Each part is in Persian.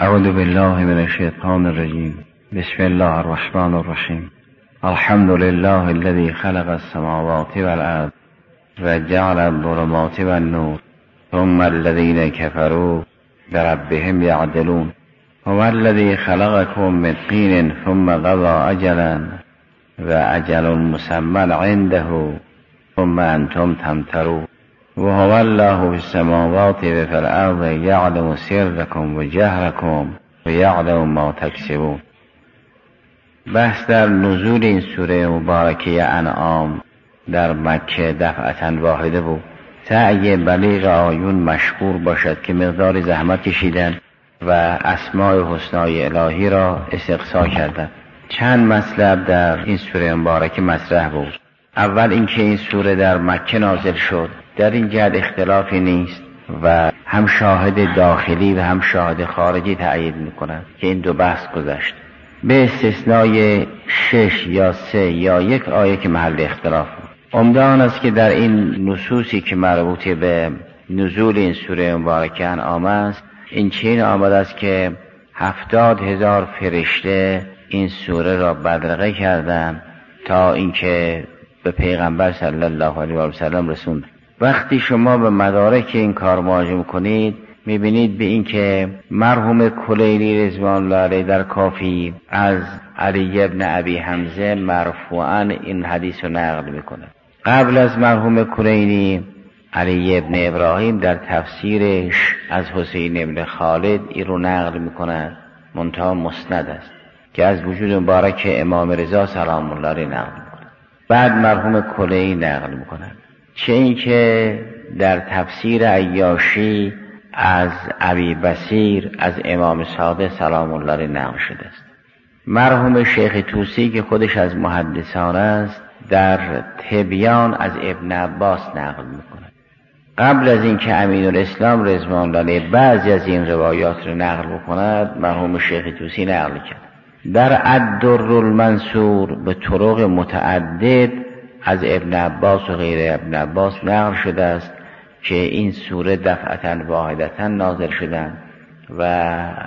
اعوذ بالله من الشیطان الرجیم. بسم الله الرحمن الرحیم. الحمد لله الذي خلق السماوات والارض وجعل الظلمات والنور ثم الذين كفروا بربهم يعدلون. هو الذي خلقكم من طين ثم قضى اجلا واجل مسمى عنده ثم انتم تمترون. وهو الله في السماوات وفي الارض يعلم سركم وجهركم ويعلم ما تكسبون. بحث در نزول این سوره مبارکه انعام در مکه دفعتا واحده بود. سعی بلیغ آیون مشکور باشد که مقدار زحمت کشیدن و اسماء حسنای الهی را استقصا کردند. چند مطلب در این سوره مبارکه مطرح بود. اول اینکه این سوره در مکه نازل شد، در این جهت اختلافی نیست و هم شاهد داخلی و هم شاهد خارجی تأیید می‌کند که این دو بحث گذشت، به استثنای 6 یا 3 یا 1 آیه که محل اختلاف بود. عمده آن است که در این نصوصی که مربوط به نزول این سوره مبارکه انعام است، این چنین آمده است که 70,000 فرشته این سوره را بدرقه کردند تا اینکه به پیغمبر صلی الله علیه و سلم رسوند. وقتی شما به مدارک این کار مراجعه می‌کنید، می‌بینید به این که مرحوم کلینی رضوان الله علیه در کافی از علی ابن ابی حمزه مرفوعاً این حدیث رو نقل می‌کند. قبل از مرحوم کلینی علی ابن ابراهیم در تفسیرش از حسین ابن خالد این رو نقل می‌کند، منتها مسند است که از وجود مبارک امام رضا سلام الله علیه نقل می‌کند. بعد مرحوم کلینی نقل می‌کند. چه این که در تفسیر عیاشی از ابی بصیر از امام صادق سلام الله علیه نقل شده است. مرحوم شیخ طوسی که خودش از محدثان است در تبیان از ابن عباس نقل می‌کند. قبل از اینکه امین الاسلام رضوان الله علیه بعضی از این روایات را نقل بکند، مرحوم شیخ طوسی نقل کرد. در الدر المنصور به طرق متعدد از ابن عباس و غیر ابن عباس نقل شده است که این سوره دفعتا واحدتا نازل شدند و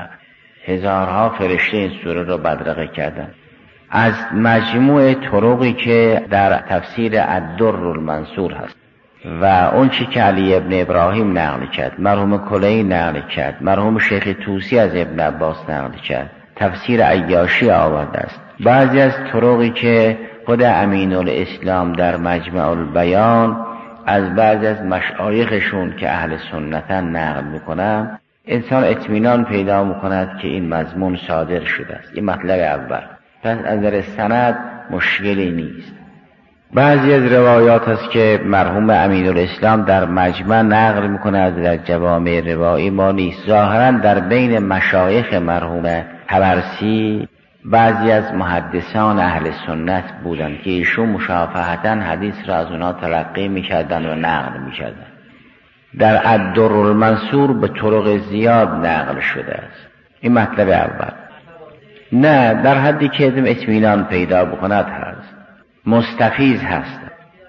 هزارها فرشته این سوره را بدرقه کردند. از مجموع طرقی که در تفسیر الدر المنصور هست و اون چی که علی ابن ابراهیم نقل کرد، مرحوم کلینی نقل کرد، مرحوم شیخ طوسی از ابن عباس نقل کرد، تفسیر عیاشی آورده است. بعضی از طرقی که خود امین الاسلام در مجمع البیان از بعضی از مشایخشون که اهل سنتن نقل میکنن، انسان اطمینان پیدا میکند که این مضمون صادر شده است. این مطلب اول. پس از نظر سند مشکلی نیست. بعضی از روایات هست که مرحوم امین الاسلام در مجمع نقل میکند، در جوامع روایی ما نیست. ظاهرا در بین مشایخ مرحوم طبرسی بعضی از محدثان اهل سنت بودند که ایشون مشافهتاً حدیث را از اونا تلقی میکردن و نقل میکردن. در الدر المنصور به طرق زیاد نقل شده است. این مطلب اول. نه، در حدی که اطمینان پیدا بکند هست، مستفیض هست.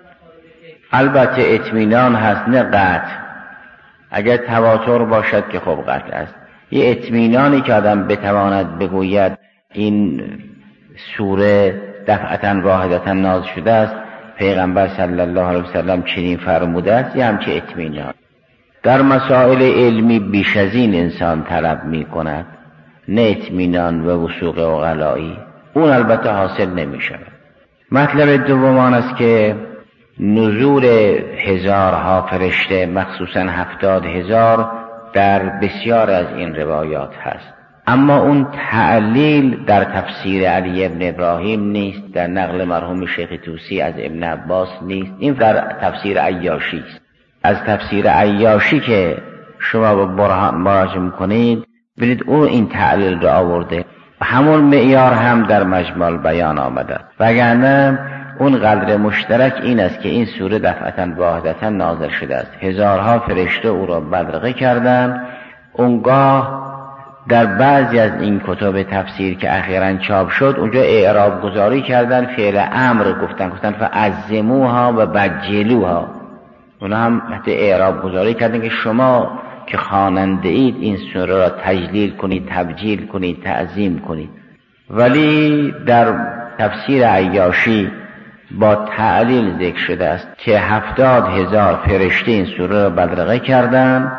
البته اطمینان هست، نه قطع. اگر تواتر باشد که خب قطع است. یه اطمینانی که آدم بتواند بگوید این سوره دفعتا واحدتا نازل شده است، پیغمبر صلی الله علیه وسلم چنین فرموده است، یه همچه اطمینان. در مسائل علمی بیش از این انسان طلب می کند، نه اطمینان و وثوق عقلایی. اون البته حاصل نمی شود. مطلب دوم آن است که نزول هزارها فرشته، مخصوصا 70,000 در بسیار از این روایات هست. اما اون تعلیل در تفسیر علی ابن ابراهیم نیست، در نقل مرحوم شیخ طوسی از ابن عباس نیست. این در تفسیر عیاشی است. از تفسیر عیاشی که شما با برهان مراجعه می‌کنید ببینید او این تعلیل را آورده. همون معیار هم در مجمع البیان آمده. وگرنه اون قدر مشترک این است که این سوره دفعتا واحدتا نازل شده است. هزارها فرشته او را بدرقه کردند. اونگاه در بعضی از این کتب تفسیر که اخیراً چاپ شد اونجا اعراب گذاری کردن، فعل امر گفتن فعظموها و بجلوها. اونا هم حتی اعراب گذاری کردن که شما که خواننده اید این سوره را تجلیل کنید، تبجیل کنید، تعظیم کنید. ولی در تفسیر عیاشی با تعلیل ذکر شده است که 70,000 فرشته این سوره را بدرقه کردند،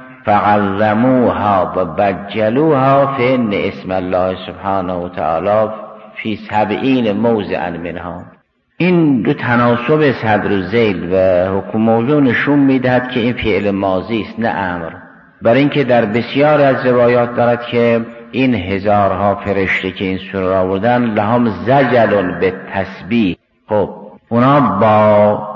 فعظموها و بجلوها فإن اسم الله سبحانه و تعالی فی 70 موضعا منها. این دو تناسب صدر و ذیل و حکم موضوع نشون میدهد که این فعل ماضی است نه امر، برای اینکه در بسیار از روایات دارد که این هزارها فرشته که این سوره را آوردن لهم زجل به تسبیح. خب اونا با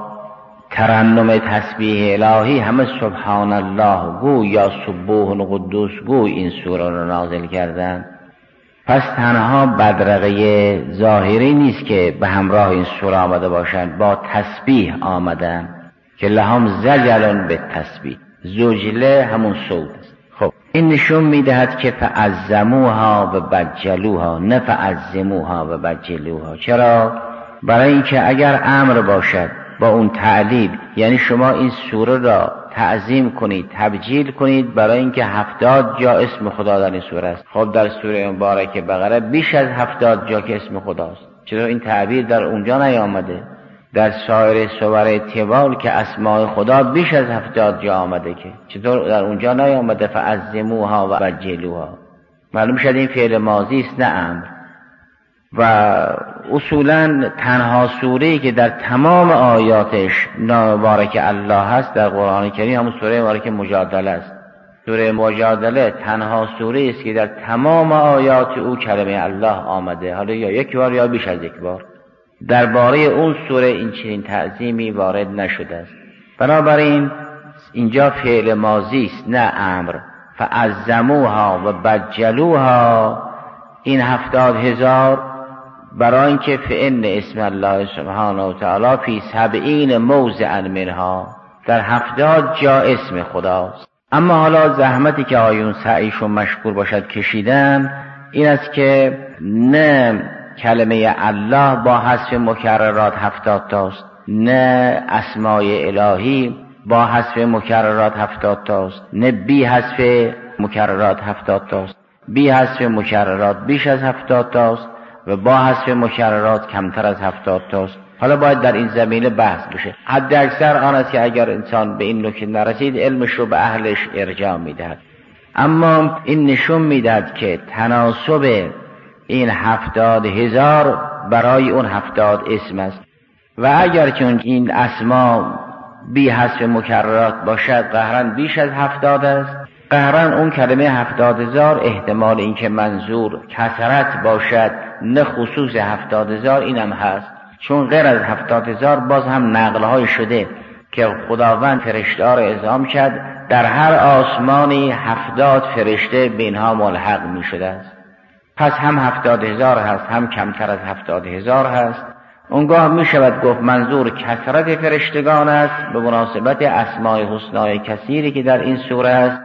ترنم تسبیح الهی همه سبحان الله گو یا سبوح قدوس گو این سوره را نازل کردند. پس تنها بدرقه ظاهری نیست که به همراه این سوره آمده باشند، با تسبیح آمدن که لهم زجل به تسبیح. زجله همون صوت است. خب این نشون میدهد که فعظموها و بجلوها نه فعظموها و بجلوها. چرا؟ برای اینکه اگر امر باشد با اون تعلیل، یعنی شما این سوره را تعظیم کنید، تبجیل کنید، برای اینکه 70 جا اسم خدا در این سوره است. خب در سوره مبارکه بقره بیش از 70 جا که اسم خداست، چرا این تعبیر در اونجا نیامده؟ در سایر سور طوال که اسماء خدا بیش از 70 جا آمده، که چطور در اونجا نیامده فعظموها و بجلوها؟ معلوم شد این فعل ماضی است نه امر. و اصولا تنها سوره‌ای که در تمام آیاتش نام مبارک الله هست در قرآن کریم همون سوره مبارک مجادله است. سوره مجادله تنها سوره است که در تمام آیات او کلمه الله آمده، حالا یا یک بار یا بیش از یک بار. درباره اون سوره این چنین تعظیمی وارد نشده است. بنابراین اینجا فعل ماضی است نه امر. فعظموها و بجلوها، این 70,000 برای اینکه فإن اسم الله سبحانه و تعالی فی 70 موضعا منها، در 70 جا اسم خداست. اما حالا زحمتی که آیون سعیشون مشکور باشد کشیدن این است که نه کلمه الله با حذف مکررات 70 تاست، نه اسماء الهی با حذف مکررات 70 تاست، نه بی حذف مکررات 70 تاست. بی حذف مکررات بیش از 70 تاست و با حذف مکررات کمتر از 70 تاست. حالا باید در این زمینه بحث بشه. حد اکثر آن است که اگر انسان به این نکته نرسید علمش رو به اهلش ارجاع میدهد. اما این نشون میدهد که تناسب این 70,000 برای اون 70 اسم است و اگر چون این اسما بی حذف مکررات باشد قهرن بیش از 70 است. قهرن اون کلمه 70,000 احتمال اینکه منظور کثرت باشد نه خصوص 70,000 اینم هست، چون غیر از 70,000 باز هم نقل‌های شده که خداوند فرشته را اعزام کرد در هر آسمانی 70 فرشته به اینها ملحق می شده است. پس هم 70,000 هست هم کمتر از 70,000 هست. اونگاه می شود گفت منظور کثرت فرشتگان است به مناسبت اسماء حسنای کثیری که در این سوره است.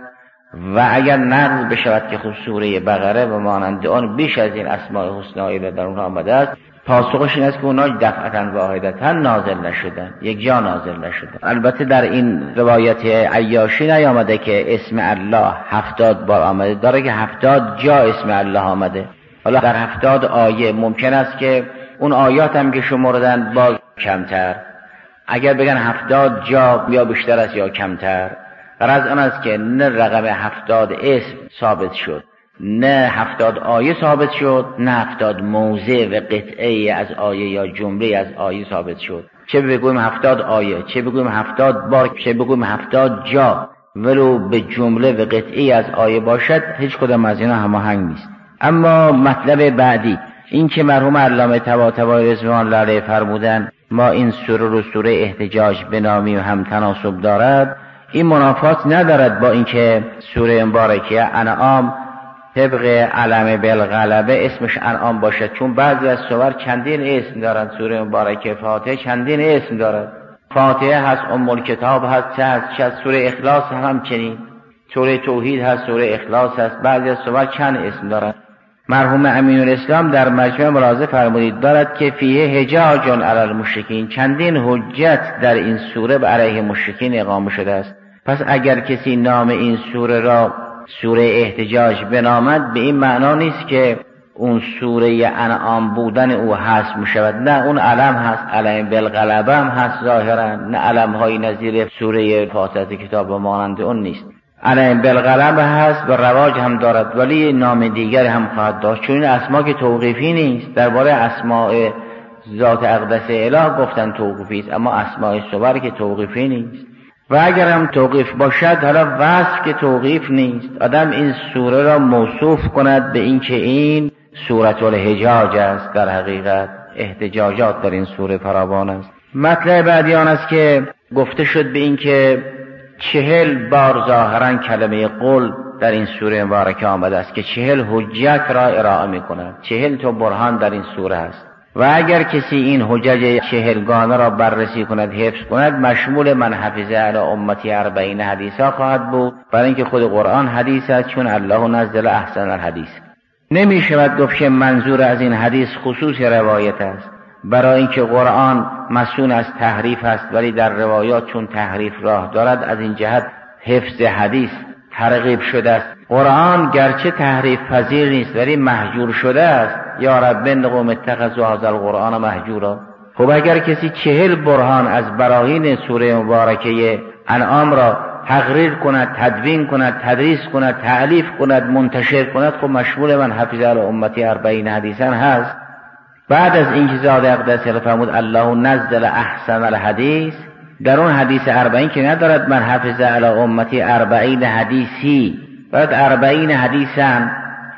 و اگر نقض بشود که خود سوره بقره و مانند آن بیش از این اسماء حسنایی در اون آمده است، پاسخش این است که اونا دفعتا واحدتا نازل نشدن، یک جا نازل نشدن. البته در این روایت عیاشی نیامده که اسم الله 70 بار آمده، داره که 70 جا اسم الله آمده. حالا در 70 آیه ممکن است که اون آیات هم که شمردن باز کمتر، اگر بگن 70 جا یا بیشتر است یا کمتر. غرض آن است که نه رقم 70 اسم ثابت شد، نه 70 آیه ثابت شد، نه 70 موضع و قطعه از آیه یا جمله از آیه ثابت شد. چه بگویم 70 آیه، چه بگویم 70 بار، چه بگویم 70 جا، ولو به جمله و قطعه از آیه باشد هیچ کدام از اینا هماهنگ نیست. اما مطلب بعدی این که مرحوم علامه طباطبایی رضوان الله علیه فرمودن ما این سوره رو سوره احتجاج بنامیم هم تناسب دارد، این منافات ندارد با اینکه سوره مبارکه انعام طبق علم بالغلبه اسمش انعام باشد، چون بعضی از سور چندین اسم دارند. سوره مبارکه فاتحه چندین اسم دارد، فاتحه هست، ام الکتاب هست، چه هست، سوره اخلاص هم چنین، سوره توحید هست، سوره اخلاص هست، بعضی از سور چند اسم دارد. مرحوم امین الاسلام در مجمع ملاحظه فرمودید دارد که فیه حجاج علی المشرکین، چندین حجت در این سوره علیه مشرکین اقامه شده است. پس اگر کسی نام این سوره را سوره احتجاج بنامد، به این معنا نیست که اون سوره انعام بودن او حذف میشود، نه، اون علم هست، علم بالغلبه هم هست ظاهرا، نه علم های نظیر سوره فاتحه کتاب و مانند اون نیست. علم بالغلبه هست و رواج هم دارد، ولی نام دیگر هم خواهد داشت، چون این اسما که توقیفی نیست. درباره اسماء ذات اقدس اله گفتن توقیفی است، اما اسماء صور که توقیفی نیست. و اگر هم توقیف باشد، حالا وصف که توقیف نیست، آدم این سوره را موصوف کند به این که این سورة الحجاج است. در حقیقت احتجاجات در این سوره فراوان است. مطلب بعدی آن است که گفته شد به این که 40 بار ظاهرا کلمه قل در این سوره مبارکه آمده است که 40 حجت را ارائه می کند. 40 تا برهان در این سوره است و اگر کسی این حجج 40 گانه را بررسی کند، حفظ کند، مشمول من حفظ علی امتی 40 حدیث ها خواهد بود، برای اینکه خود قرآن حدیث است، چون الله نزل احسن الحدیث. نمی شود گفت که منظور از این حدیث خصوص روایت است، برای اینکه قرآن مسئول از تحریف است، ولی در روایات چون تحریف راه دارد، از این جهت حفظ حدیث ترغیب شده است. قرآن گرچه تحریف پذیر نیست ولی محجور شده است. یا رب ان قوم اتخذوا هذا القرآن مهجورا. خب اگر کسی 40 برهان از براهین سوره مبارکه انعام را تقریر کند، تدوین کند، تدریس کند، تألیف کند، منتشر کند، خب مشمول من حفظ علی امتی 40 حدیثا هست. بعد از اینکه ذات اقدس فرمود الله نزل احسن الحدیث، در اون حدیث 40 که ندارد من حفظ علی امتی 40 حدیثی، بعد 40 حدیثن.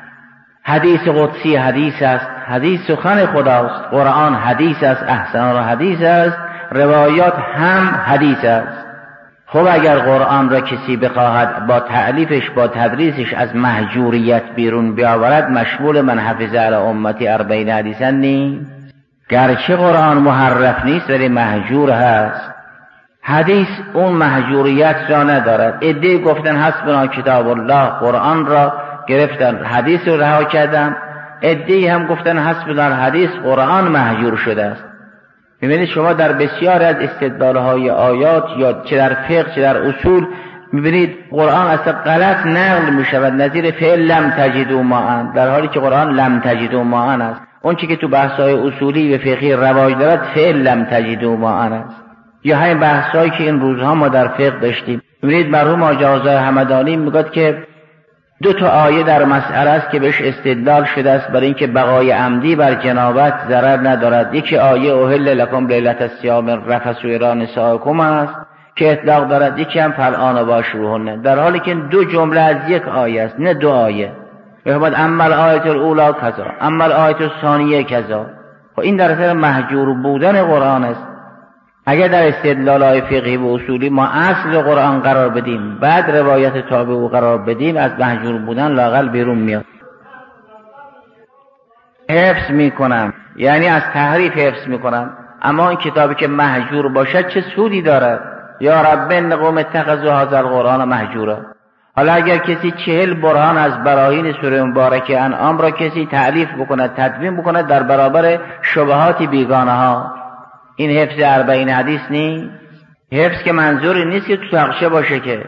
حدیث قدسی حدیث است، حدیث سخن خداست، قرآن حدیث است، احسن الحدیث است، روایات هم حدیث است. خب اگر قرآن را کسی بخواهد با تألیفش، با تدریسش از مهجوریت بیرون بیاورد، مشمول من حفظ علی امتی 40 حدیثن نیست. گرچه قرآن محرف نیست ولی مهجور هست. حدیث اون مهجوریت را ندارد. عده‌ای گفتن حسبنا کتاب الله، قرآن را گرفتن، حدیث رو رها کردن. عده‌ای هم گفتن حسبنا الحدیث، قرآن مهجور شده است. می‌بینید شما در بسیار از استدلال‌های آیات، یا چه در فقه چه در اصول، می‌بینید قرآن اصلا غلط نقل می‌شود، نظیر فعل لم تجدوا ماء، در حالی که قرآن لم تجدوا ماء است. اون چیزی که تو بحث‌های اصولی و فقهی رواج دارد فعل لم تجدوا ماء است. یا همین بحثایی که این روزها ما در فقه داشتیم. می‌بینید مرحوم آقای آزاد همدانی میگه که 2 تا آیه در مسئله است که بهش استدلال شده است برای اینکه بقای عمدی بر جنابت ضرر ندارد. یکی آیه احل لکم لیلة الصیام الرفث الی نسائکم است که اطلاق دارد، یکی هم فالآن باشروهن، در حالی که 2 جمله از یک آیه است، نه 2 آیه. بفرماد اما الآیه الاولی کذا، اما الآیه الثانیه کذا. و این در اثر محجور بودن قرآن است. اگر در استدلال‌های فقهی و اصولی ما اصل قرآن قرار بدیم، بعد روایت تابع او قرار بدیم، از محجور بودن لااقل بیرون میاد. حفظ میکنم یعنی از تحریف حفظ میکنم، اما این کتابی که محجور باشد چه سودی دارد؟ یا رب ان قوم اتخذوا هذا القرآن مهجورا. حالا اگر کسی 40 برهان از براهین سوره مبارکه انعام را کسی تألیف بکند، تدوین بکند در برابر شبهات بیگانه ها، این حفظ 40 حدیث نیست؟ حفظ که منظوری نیست که تو تقشه باشه، که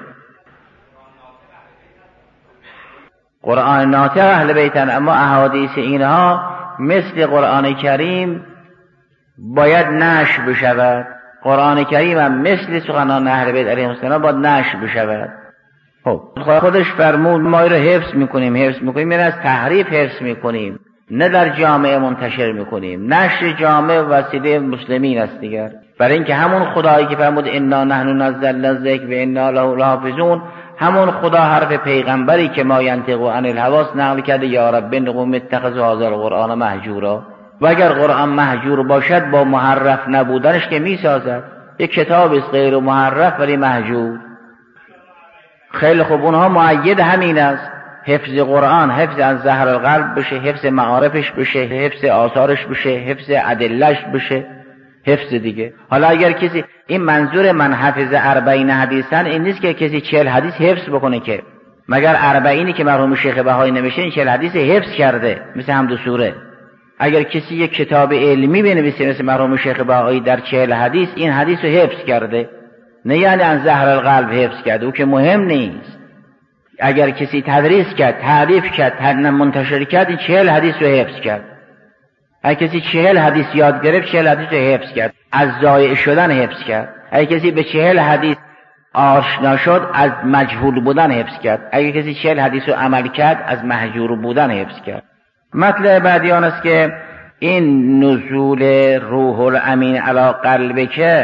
قرآن ناطق اهل بیتن، اما احادیث اینها مثل قرآن کریم باید نشر بشود. قرآن کریم هم مثل سخنان اهل بیت علیهم السلام باید نشر بشود. خب خودش فرمود ما رو حفظ میکنیم یعنی از تحریف حفظ میکنیم، نه در جامعه منتشر میکنیم. نشر جامعه وسیله مسلمین است دیگر، برای اینکه همون خدایی که فرمود انا نحن نزلنا الذکر و انا له لحافظون، همون خدا حرف پیغمبری که ما ینطق عن الهوی نقل کرده، یا رب ان قوم اتخذوا هذا القرآن مهجورا. و اگر قرآن مهجور باشد با محرف نبودنش که میسازد، یک کتاب است غیر محرف ولی مهجور. خیلی خوب، اونها مؤید همین است. حفظ قرآن حفظ از زهر القلب بشه، حفظ معارفش بشه، حفظ آثارش بشه، حفظ ادلهش بشه، حفظ دیگه. حالا اگر کسی این منظور من حفظ 40 حدیثن این نیست که کسی 40 حدیث حفظ بکنه، که مگر 40 که مرحوم شیخ بهایی نوشته این 40 حدیث حفظ کرده، مثل حمد و سوره. اگر کسی یک کتاب علمی بنویسه مثل مرحوم شیخ بهایی در 40 حدیث، این حدیث رو حفظ کرده. نه یعنی از زهر القلب حفظ کرد، او که مهم نیست. اگر کسی تدریس کرد، تعریف کرد، منتشر کرد، این 40 حدیث رو حفظ کرد. اگر کسی 40 حدیث یاد گرفت، 40 حدیث رو حفظ کرد، از ضایع شدن حفظ کرد. اگر کسی به 40 حدیث آشنا شد، از مجهول بودن حفظ کرد. اگر کسی 40 حدیث رو عمل کرد، از مهجور بودن حفظ کرد. مطلب بعدی آن است که این نزول روح الامین علی قلبک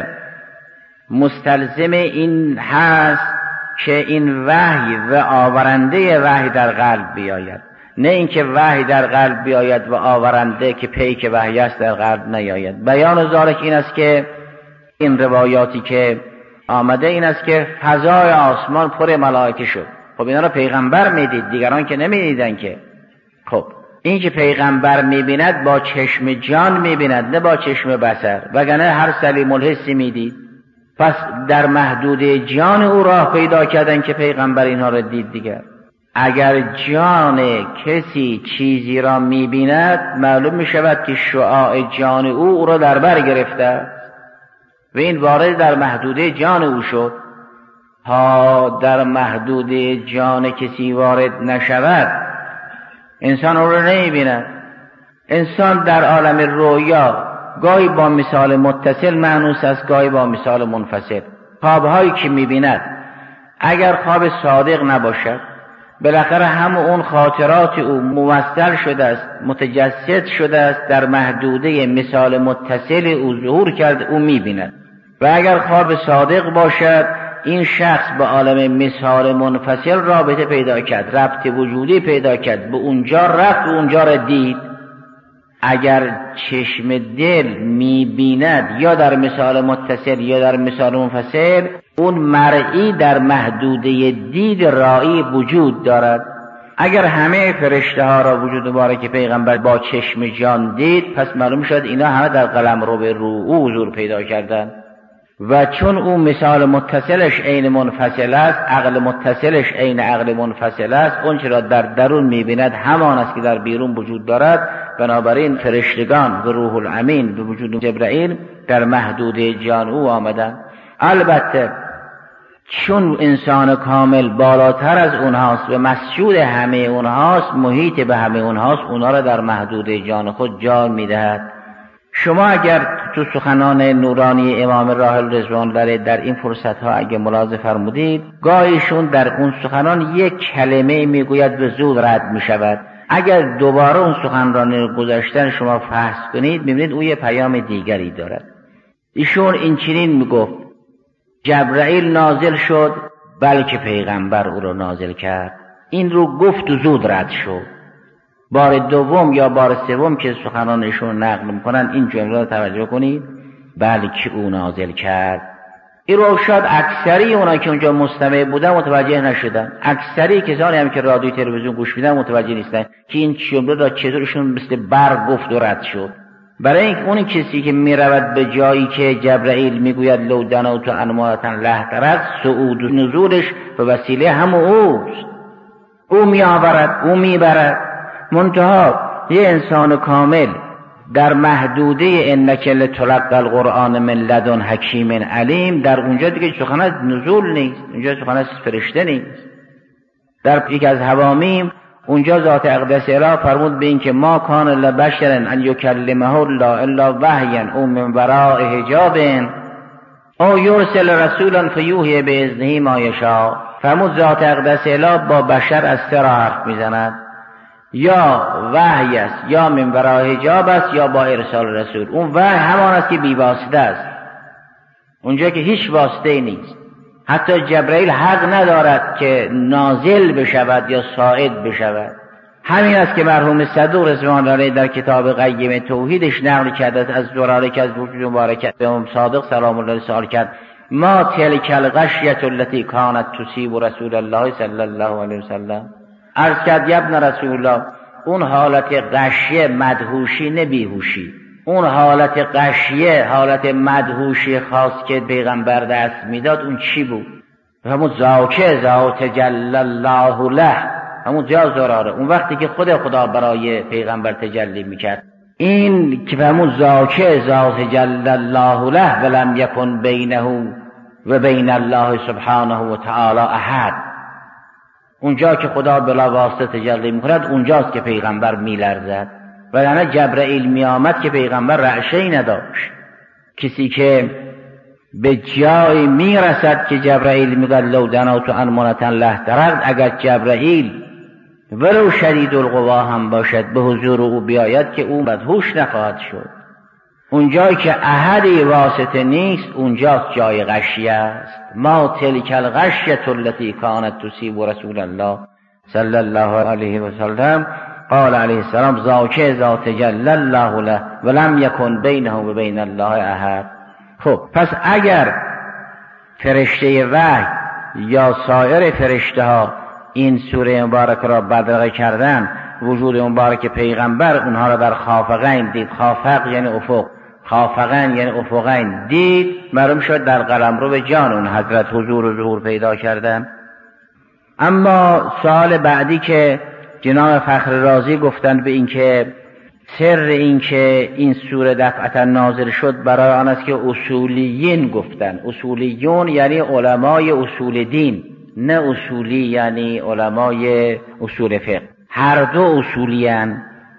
مستلزم این هست که این وحی و آورنده وحی در قلب بیاید، نه اینکه وحی در قلب بیاید و آورنده که پیک وحی است در قلب نیاید. بیان ذالک این است که این روایاتی که آمده این است که فضای آسمان پر ملائکه شد. خب اینا رو پیغمبر میدید، دیگران که نمیدیدن که. خب این که پیغمبر میبیند با چشم جان میبیند، نه با چشم بصر، وگرنه هر سلیم الحسی میدید. پس در محدود جان او راه پیدا کردن که پیغمبر اینها را دید دیگر. اگر جان کسی چیزی را میبیند، معلوم میشود که شعاع جان او را در بر گرفته و این وارد در محدوده جان او شد. ها در محدوده جان کسی وارد نشود، انسان او را نمیبیند. انسان در عالم رویا گاهی با مثال متصل مانوس است، گاهی با مثال منفصل. خوابهایی که میبیند اگر خواب صادق نباشد، بالاخره هم اون خاطرات او موصل شده است، متجسد شده است، در محدوده مثال متصل او ظهور کرد، او میبیند. و اگر خواب صادق باشد، این شخص به عالم مثال منفصل رابطه پیدا کرد، ربط وجودی پیدا کرد، به اونجا رفت و اونجا را دید. اگر چشم دل میبیند یا در مثال متصل یا در مثال منفصل، اون مرئی در محدوده دید رائی وجود دارد. اگر همه فرشته ها را وجود مبارک پیغمبر با چشم جان دید، پس معلوم شد اینا همه در قلمرو به رو او حضور پیدا کردن. و چون او مثال متصلش عین منفصل است، عقل متصلش عین عقل منفصل است، اون چرا در درون میبیند همان است که در بیرون وجود دارد. بنابراین فرشتگان و روح الامین به وجود جبرائیل در محدود جان او آمدن. البته چون انسان کامل بالاتر از اونهاست و مسجود همه اونهاست، محیط به همه اونهاست، اونها را در محدود جان خود جا میدهد. شما اگر تو سخنان نورانی امام راحل رضوان الله در این فرصت ها اگر ملاحظه فرمودید، گاهیشون در اون سخنان یک کلمه میگوید و زود رد میشود. اگر دوباره اون سخنرانی گذاشتن شما فحص کنید، میبینید او یه پیام دیگری دارد. ایشون این چنین میگفت: جبرائیل نازل شد، بلکه پیغمبر او را نازل کرد. این رو گفت و زود رد شد. بار دوم یا بار سوم که سخنانشون نقل میکنن این جمله رو توجه کنید: بلکه او نازل کرد. این رو شاید اکثری اونا که اونجا مستمع بودن متوجه نشدن. اکثری کسانی هم که رادیو تلویزیون گوش میدن متوجه نیستن که این جمله را چطورشون مثل برق گفت و رد شد. برای اینکه اون کسی که میرود به جایی که جبرائیل میگوید لو دنوت انمارتن لهترد، صعود و نزولش به وسیله هم اوست. او میآورد، او میبرد. منتها یه انسان کامل در محدوده انک لتلقی القرآن من لدن حکیم علیم، در اونجا دیگه سخن از نزول نیست، اونجا سخن از فرشته نیست. در یک از حوامیم اونجا ذات اقدس اله فرمود به این که ما کان لبشر ان یکلمه الله الا وحیا او من وراء حجاب او یرسل رسولا فیوحی باذنه ما یشاء. فرمود ذات اقدس اله با بشر از سه راه حرف میزند: یا وحی است، یا من وراء حجاب است، یا با ارسال رسول. اون وحی همان است که بی واسطه است، اونجا که هیچ واسطه نیست. حتی جبرائیل حق ندارد که نازل بشود یا صاعد بشود. همین است که مرحوم صدوق رضوان الله در کتاب قیم توحیدش نقل کرده از زراره که از وجود مبارکت امام صادق سلام الله سوال کرد: ما تلک الغشیة التي کانت تصیب رسول الله صلی الله علیه وسلم. عرض کرد: ابن رسول الله، اون حالت غشیه، مدهوشی نه بیهوشی، اون حالت غشیه، حالت مدهوشی خاص که پیغمبر دست میداد، اون چی بود؟ همون ذاکه ذات جل الله له، همون جا زراره، اون وقتی که خدا برای پیغمبر تجلی میکرد. این که همون ذاکه ذات جل الله له ولم یکن بینه و بین الله سبحانه و تعالی احد. اونجا که خدا بلا واسطه تجلی میکند اونجاست که پیغمبر میلرزد. وگرنه جبرئیل میآمد که پیغمبر رعشه‌ای نداشت. کسی که به جایی میرسد که جبرئیل میگه لو دنوت عن منة لهترقت، اگر جبرئیل ولو شدید القوا هم باشد به حضور او بیاید که او مدهوش نخواهد شد. اونجایی که احدی واسطه نیست اونجاست جای غشیه است. ما تلک الغشیة التي كانت تصیب رسول الله صلی الله علیه و سلم قال علیه السلام ذاک ذا تجلی الله له ولم یکن بینه و بین الله احد. خب پس اگر فرشته وحی یا سایر فرشته ها این سوره مبارک را بدرقه کردن، وجود مبارک پیغمبر اونها را در خافقین دید. خافق یعنی افق، خافقین یعنی افقین دید، معلوم شد در قلمرو به جان اون حضرت حضور و ظهور پیدا کردن. اما سال بعدی که جناب فخر رازی گفتند به این که سر این که این سوره دفعتا نازل شد برای آن است که اصولیین گفتند. اصولیون یعنی علمای اصول دین، نه اصولی یعنی علمای اصول فقه. هر دو اصولیان،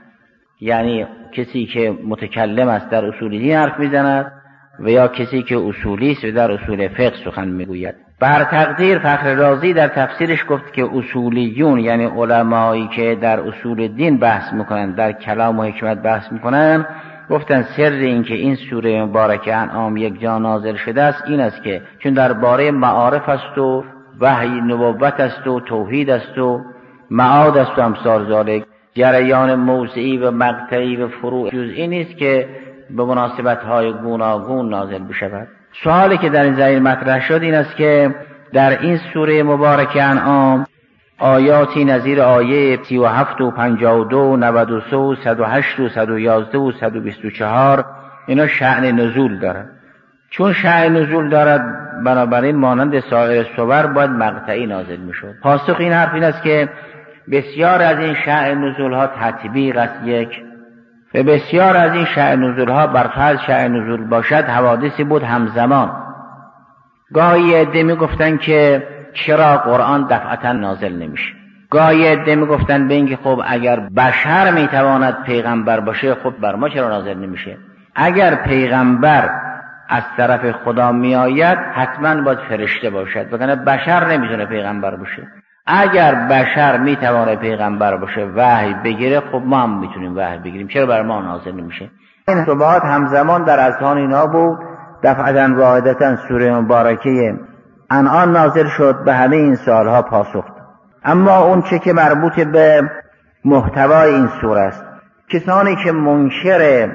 یعنی کسی که متکلم است در اصول دین حرف میزند و یا کسی که اصولی است و در اصول فقه سخن میگوید. بر تقدیر فخر رازی در تفسیرش گفت که اصولیون یعنی علمایی که در اصول دین بحث میکنن، در کلام و حکمت بحث میکنن، گفتن سر این که این سوره مبارکه انعام یک جا نازل شده است این است که چون درباره معارف است و وحی نبوت است و توحید است و معاد است و امثال ذالک، جریان موضعی و مقطعی و فروع جزئی نیست که به مناسبت‌های گوناگون نازل بشود. سوالی که در این زمینه مطرح شد این است که در این سوره مبارکه انعام آیاتی نظیر آیه 37 و 52 و 93 و 108 و 111 و 124 اینا شأن نزول دارد. چون شأن نزول دارد بنابراین مانند سایر سور باید مقطعی نازل میشد. پاسخ این حرف این است که بسیار از این شأن نزول ها تطبیق است یک، و بسیار از این شأن نزول ها برفرض شأن نزول باشد حوادثی بود همزمان. گاهی عده میگفتن که چرا قرآن دفعتا نازل نمیشه، گاهی عده میگفتن به اینکه خب اگر بشر میتواند پیغمبر باشه خب بر ما چرا نازل نمیشه. اگر پیغمبر از طرف خدا میآید حتما باید فرشته باشد، وگرنه بشر نمیتونه پیغمبر باشه. اگر بشر میتونه پیغمبر باشه وحی بگیره خب ما هم میتونیم وحی بگیریم، چرا بر ما نازل نمیشه؟ این شبهات همزمان در اذهان اینا بود. دفعتا واحدتا سوره مبارکه انعام نازل شد، به همه این سوالها پاسخ داد. اما اون چه که مربوط به محتوای این سوره است، کسانی که منکر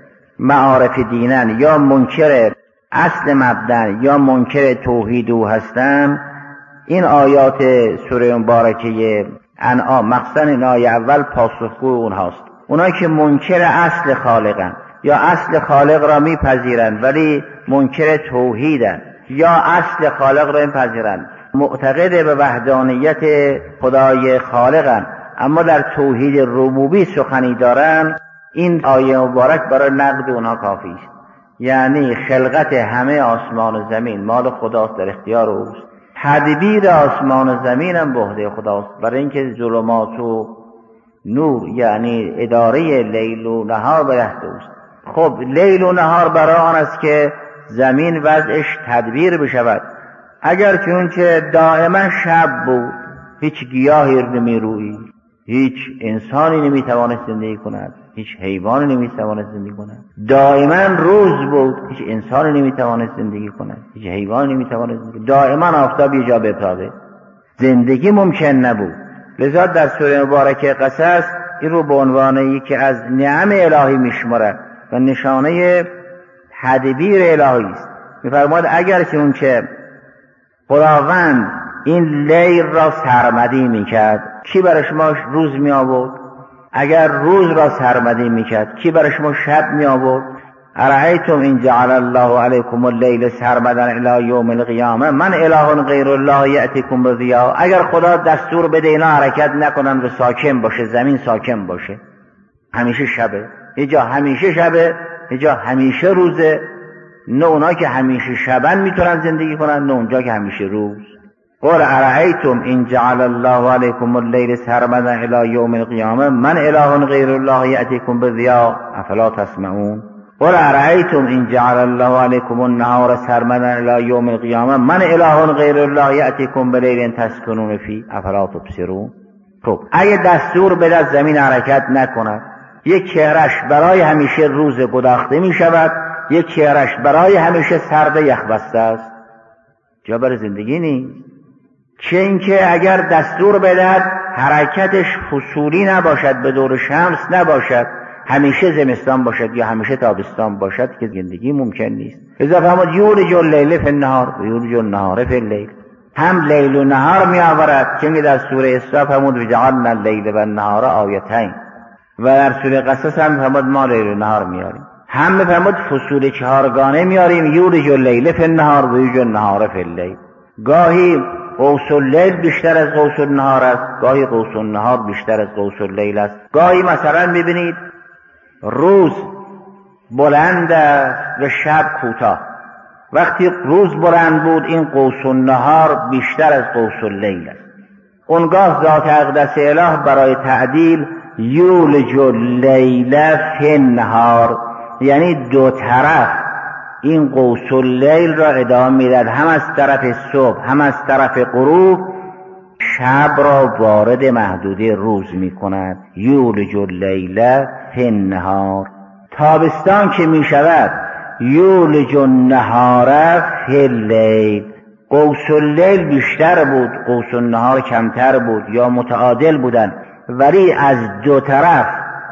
معارف دینن یا منکر اصل مبدأ یا منکر توحید او هستند، این آیات سوره مبارکه انعام مخصوصا این آیه اول پاسخگو اونهاست. اونایی که منکر اصل خالقن یا اصل خالق را میپذیرند ولی منکر توحیدن، یا اصل خالق را میپذیرند معتقد به وحدانیت خدای خالقن اما در توحید ربوبی سخنی دارند، این آیه مبارک برای نقد اونها کافی است. یعنی خلقت همه آسمان و زمین مال خداست، در اختیار اوست. تدبیر آسمان و زمین هم به عهده خداست، برای اینکه ظلمات و نور یعنی اداره لیل و نهار به دست اوست. خب لیل و نهار برای آن است که زمین وضعش تدبیر بشود. اگر چونچه دائما شب بود هیچ گیاهی نمی روید، هیچ انسانی نمیتواند زندگی کند، هیچ حیوانی نمیتواند زندگی کند. دائما روز بود، هیچ انسانی نمیتواند زندگی کند، هیچ حیوانی نمیتواند زندگی کند. دائما آفتاب یه جا بتابه، زندگی ممکن نبود. لذا در سوره مبارکه قصص این رو به عنوان یکی از نعم الهی میشمارد و نشانه تدبیر الهی است. میفرماید اگر چونچه خداوند این لیل را سرمدی میکرد کی برای شما روز می آورد؟ اگر روز را سرمدی میکرد کی برای شما شب می آورد؟ ارأیتم این جعل الله علیکم اللیل سرمدا الی یوم القیامه من اله غیر الله یأتیکم بضیاء. اگر خدا دستور بده اینا حرکت نکنن و ساکن باشه، زمین ساکن باشه، همیشه شبه، یه جا همیشه شبه، یه جا همیشه روزه، نه اونا که همیشه شبن میتونن زندگی کنن، نه اونجا که همیشه روز. قل ارأیتم ان جعل الله علیکم اللیل سرمدا الی یوم القیامه من اله غیر الله یأتیکم بضیاء افلا تسمعون. قل ارأیتم ان جعل الله علیکم النهار سرمدا الی یوم القیامه من اله غیر الله یأتیکم بلیل تسکنون فیه افلا تبصرون. خب اگه دستور بده زمین حرکت نکند، یک چهرش برای همیشه روز گداخته می شود، یک چهرش برای همیشه سرد یخ بسته است، جا برای زندگی نیست. چه اینکه اگر دستور بدهد حرکتش فصولی نباشد، به دور شمس نباشد، همیشه زمستان باشد یا همیشه تابستان باشد، که زندگی ممکن نیست. اذا فرمود یولج اللیل فی النهار و یولج النهار فی اللیل، هم لیل و نهار می آورد، چون در سوره اسراء فرمود وجعلنا اللیل و النهار آیتین، و در سوره قصص هم فرمود ما لیل و نهار میاریم. هم فرمود فصول چهارگانه میاریم، یولج اللیل فی النهار و یولج النهار فی اللیل. گاهی قوس اللیل بیشتر از قوس النهار است، گاهی قوس النهار بیشتر از قوس اللیل است. گاهی مثلا میبینید روز بلند است و شب کوتاه. وقتی روز بلند بود این قوس النهار بیشتر از قوس اللیل است. اونگاه ذات اقدس اله برای تعدیل یولج اللیل فی النهار، یعنی دو طرف این قوس اللیل را ادامه میداد، هم از طرف صبح هم از طرف غروب شب را وارد محدوده روز میکند. یولج اللیل فی النهار. تابستان که میشود یولج النهار فی اللیل. قوس اللیل بیشتر بود، قوس النهار کمتر بود یا متعادل بودند، ولی از دو طرف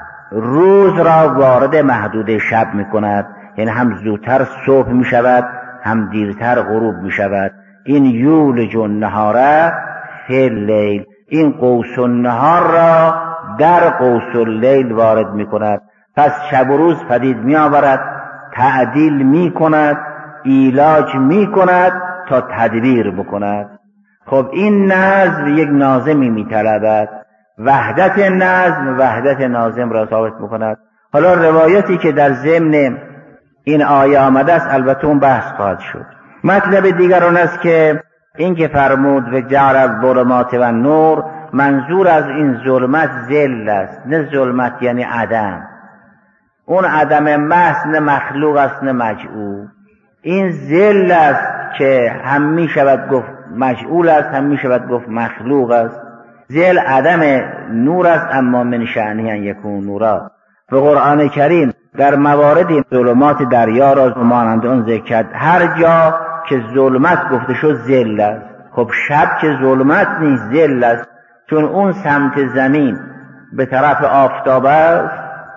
روز را وارد محدوده شب میکند، یعنی هم زودتر صبح می شود هم دیرتر غروب می شود. این یولج النهار فی اللیل، این قوس النهار را در قوس اللیل وارد می کند. پس شب و روز پدید می آورد، تعدیل می کند، ایلاج می کند تا تدبیر بکند. خب این نظم یک ناظمی می طلبد، وحدت نظم وحدت ناظم را ثابت می کند. حالا روایتی که در ضمن این آیه آمده است البته اون بحث خواهد شد. مطلب دیگر اون است که این که فرمود و جعل الظلمات و النور، منظور از این ظلمت ذل است، نه ظلمت یعنی عدم. اون عدم محض نه مخلوق است نه مجعول. این ذل است که هم می شود گفت مجعول است، هم می شود گفت مخلوق است. ذل عدم نور است، اما من شأنه ان یکون نورا. به قرآن کریم در مواردی ظلمات دریا را مانند اون ذکر کرد. هر جا که ظلمت گفته شد ذل است. خب شب که ظلمت نیست ذل است، چون اون سمت زمین به طرف آفتاب است،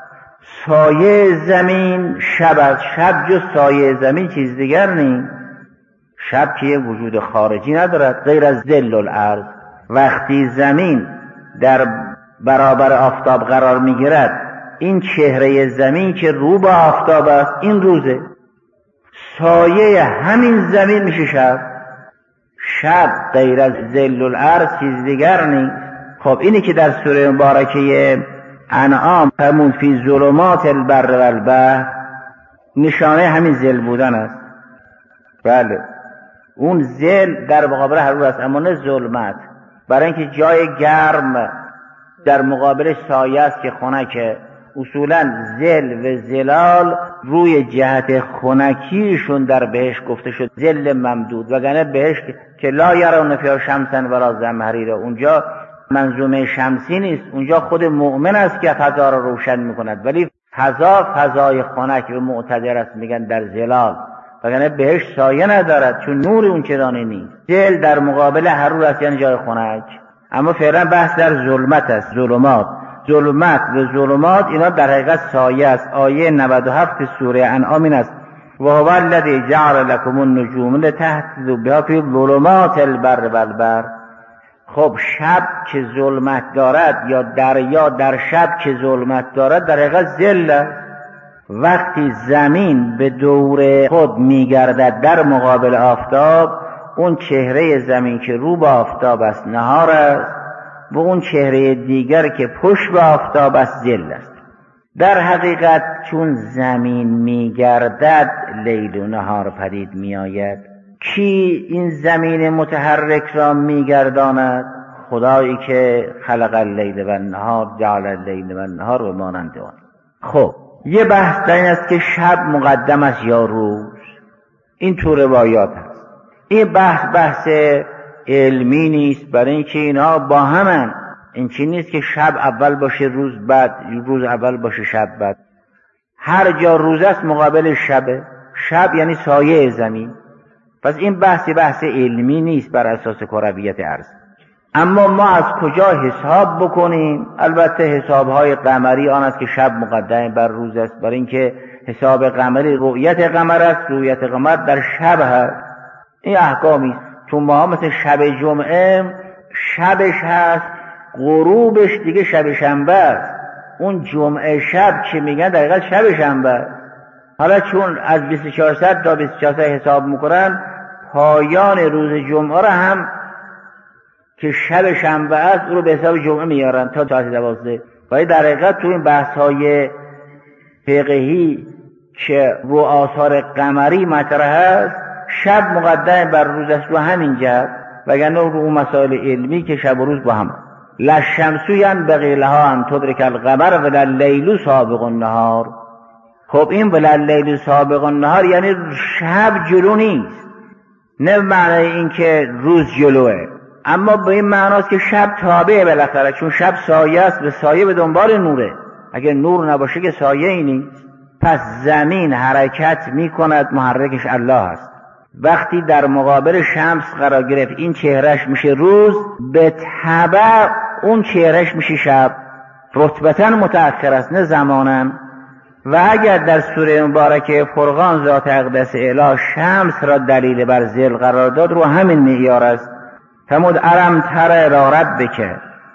سایه زمین شب است. شب جز سایه زمین چیز دیگر نیست. شب که یه وجود خارجی ندارد غیر از ظل الارض. وقتی زمین در برابر آفتاب قرار میگیرد، این چهره زمین که رو به آفتاب است این روزه، سایه همین زمین میشه شب. شب غیر از ظل الارض چیز دیگر نیست. خب اینی که در سوره مبارکه انعام فرمود فی ظلمات البر و البحر، نشانه همین ظل بودن است. بله اون ظل در مقابل حرور است، اما نه ظلمت، برای اینکه جای گرم در مقابل سایه است که خنکه. اصولا ظل و ظلال روی جهت خنکیشون در بهشت گفته شد ظل ممدود، وگرنه بهشت که لا یرون فیها شمسا ولا زمهریرا، اونجا منظومه شمسی نیست، اونجا خود مؤمن است که فضا را روشن میکند، ولی فضای خنک و معتدل است، میگن در ظلال، وگرنه بهشت سایه ندارد چون نور اون چنانه نیست. ظل در مقابل حرور است، یعنی جای خنک. اما فعلا بحث در ظلمت است. ظلمت و ظلمات اینا در حقیقت سایه است. آیه 97 سوره انعام این است و هو الذی جعل لكم النجوم لتهتدوا بها فی ظلمات البر و البحر. خب شب که ظلمت دارد یا دریا در شب که ظلمت دارد در حقیقت ظل است. وقتی زمین به دور خود میگردد در مقابل آفتاب، اون چهره زمین که رو به آفتاب است نهار است و اون چهره دیگر که پشت به آفتاب است ظل است. در حقیقت چون زمین میگردد لیل و نهار پدید میآید. کی این زمین متحرک را میگرداند؟ خدایی که خلق اللیل و النهار، جعل اللیل و النهار و مانند آن. خب یه بحث این است که شب مقدم است یا روز. این تو روایات هست. این بحث علمی نیست، برای اینکه اینا با همن. این چی نیست که شب اول باشه روز بعد، روز اول باشه شب بعد. هر جا روز است مقابل شبه. شب یعنی سایه زمین. پس این بحث علمی نیست بر اساس کرویت ارض. اما ما از کجا حساب بکنیم؟ البته حسابهای قمری آن است که شب مقدم بر روز است، برای اینکه حساب قمری رؤیت قمر است، رؤیت قمر در شب هست. این احکامی است. تو ما مثل شب جمعه شبش هست، غروبش دیگه شب شنبه است. اون جمعه شب که میگن دقیقا شب شنبه است. حالا چون از 2400 تا 2400 حساب میکنن، پایان روز جمعه را هم که شب شنبه است او رو به حساب جمعه میارن تا ساعت 12. ولی در حقیقت تو این بحث‌های فقهی که رو آثار قمری مطرح است، شب مقدم بر روز است رو همین جهت، وگرنه رو مسائل علمی که شب و روز با هم. للشمس ینبغی لها ان تدرک القمر ولللیل سابق النهار. خب این ولللیل سابق النهار یعنی شب جلو نیست، نه معنی این که روز جلوه، اما به این معناست که شب تابعه بالاخره، چون شب سایه است و سایه به دنبال نوره. اگر نور نباشه که سایه ای نیست. پس زمین حرکت می کند، محرکش الله است. وقتی در مقابل شمس قرار گرفت این چهرش میشه روز، به تبع اون چهرش میشه شب. رتبتاً متأخر است نه زماناً. و اگر در سوره مبارکه فرقان ذات اقدس اله شمس را دلیل بر ذل قرار داد، رو همین معیار است. فرمود الم تر الی ربک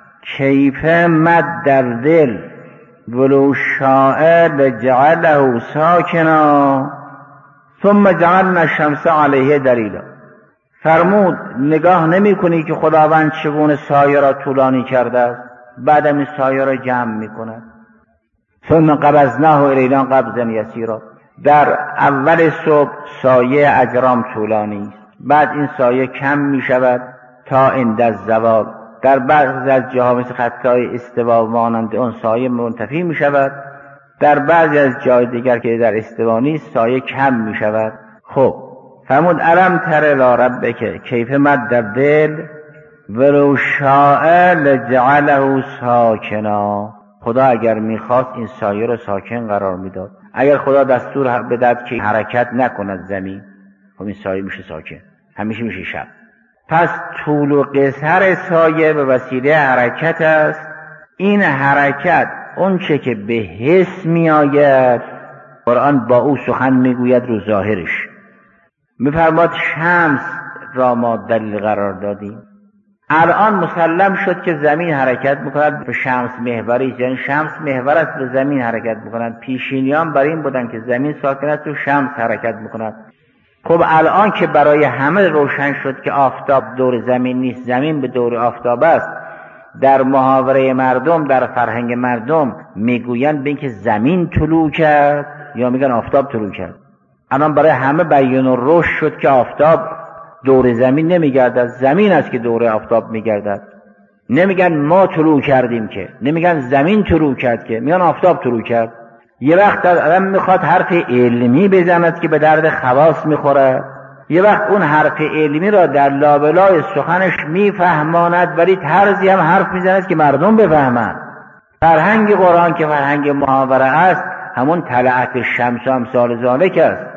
کیف مد الظل ولو شاء لجعله ساکنا ثم جعلنا الشمس علیه دلیلا. فرمود نگاه نمی کنی که خداوند چگونه سایه را طولانی کرده است، بعدم این سایه را جمع می کند. ثم قبضناه الینا قبضا یسیرا. در اول صبح سایه اجرام طولانی است، بعد این سایه کم می شود تا عند الزوال. در بعضی از جاها مثل خطای استوا مانند اون سایه منتفی می شود، در بعضی از جای دیگر که در استوا نیست سایه کم می شود. خب فرمود الم تر الی ربک کیف مد الظل ولو شاء لجعله ساکنا. خدا اگر میخواست این سایه رو ساکن قرار میداد. اگر خدا دستور بدهد که حرکت نکند زمین، خب این سایه میشه ساکن، همیشه میشه شب. پس طول و قصر سایه به وسیله حرکت است. این حرکت اون چه که به حس می آید، قرآن با او سخن میگوید رو ظاهرش. میفرماد شمس را ما دلیل قرار دادیم. الان مسلم شد که زمین حرکت میکند به شمس محوری، یعنی شمس محور است به زمین حرکت میکند. پیشینیان بر این بودن که زمین ساکن است و شمس حرکت میکند. خب الان که برای همه روشن شد که آفتاب دور زمین نیست، زمین به دور آفتاب است، در محاوره مردم، در فرهنگ مردم میگویند به اینکه زمین طلوع کرد یا میگن آفتاب طلوع کرد. الان برای همه بیان و روش شد که آفتاب دور زمین نمیگردد، زمین است که دور آفتاب میگردد. نمیگن ما طلوع کردیم که، نمیگن زمین طلوع کرد که، میگن آفتاب طلوع کرد. یه وقت آدم میخواد حرف علمی بزند که به درد خواص میخوره، یه وقت اون حرف علمی را در لابلای سخنش میفهماند، ولی طرزی هم حرف میزند که مردم بفهمند. فرهنگ قرآن که فرهنگ محاوره است، همون طلعت شمس و امثال ذالک است،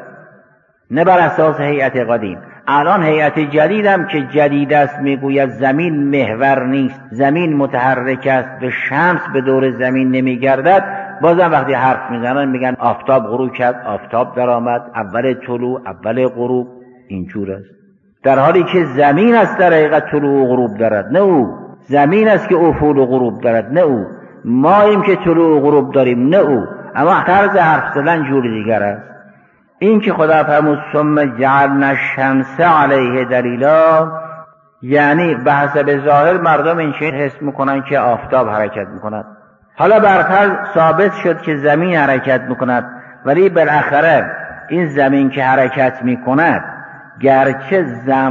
نه بر اساس هیئت قدیم. الان هیئت جدیدم که جدید است میگوید زمین محور نیست، زمین متحرک است، به شمس به دور زمین نمیگردد. بازم وقتی حرف میزنن میگن آفتاب غروب کرد، آفتاب در آمد، اول طلوع اول غروب. اینجور است، در حالی که زمین است در حقیقت طلوع و غروب دارد، نه او. زمین است که افول و غروب دارد، نه او. ماییم که طلوع و غروب داریم، نه او. اما طرز حرف زدن جور دیگر است. این که خدا فرمود ثم جعلنا الشمس علیه دلیلا، یعنی به حسب ظاهر مردم این چنین حس میکنن که آفتاب حرکت میکند. حالا برفرض ثابت شد که زمین حرکت میکند، ولی بالاخره این زمین که حرکت میکند گرچه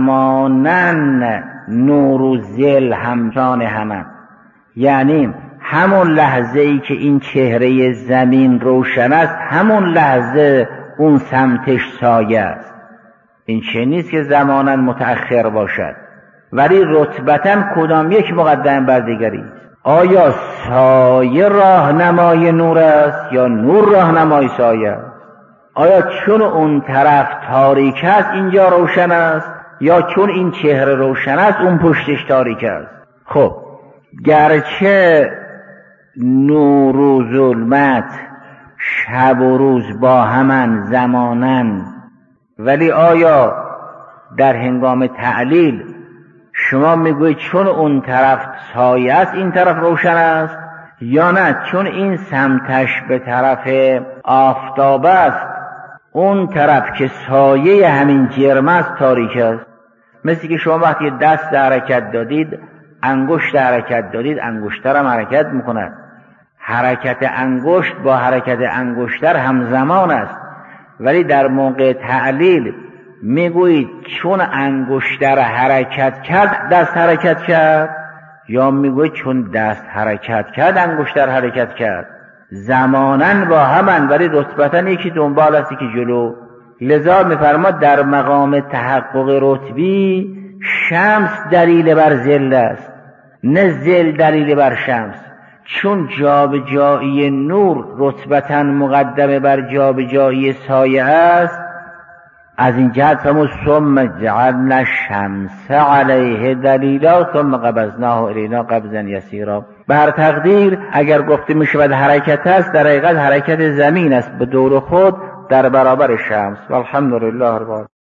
زمانن نور و ظل همچان همه، یعنی همون لحظه ای که این چهره زمین روشن است همون لحظه اون سمتش سایه است. این چه نیست که زمانن متأخر باشد، ولی رتبتاً کدام یک مقدم بر دیگری؟ آیا سایه راهنمای نور است یا نور راهنمای سایه است؟ آیا چون اون طرف تاریک است اینجا روشن است یا چون این چهره روشن است اون پشتش تاریک است؟ خب گرچه نور و ظلمت شب و روز با همن زمانن، ولی آیا در هنگام تعلیل شما میگوید چون اون طرف سایه است این طرف روشن است، یا نه چون این سمتش به طرف آفتاب است اون طرف که سایه همین جرم است تاریک است؟ مثل که شما وقتی دست حرکت دادید انگشت حرکت دادید، انگشتر هم حرکت میکند. حرکت انگشت با حرکت انگشتر همزمان است، ولی در موقع تعلیل میگویید چون انگشتر حرکت کرد دست حرکت کرد، یا میگویید چون دست حرکت کرد انگشتر حرکت کرد؟ زمانن با همن ولی رتبتاً یکی دنبال است که جلو. لذا میفرماد در مقام تحقق رتبی شمس دلیل بر ظل است نه ظل دلیل بر شمس، چون جابجایی نور رتبتاً مقدم بر جابجایی سایه است. از این جهت فرمود ثم جعلنا الشمس علیه دلیلا ثم قبضناه الینا قبضا یسیرا. بر تقدیر اگر گفته میشود حرکت است، در حقیقت حرکت زمین است به دور خود در برابر شمس. والحمدلله رب العالمین.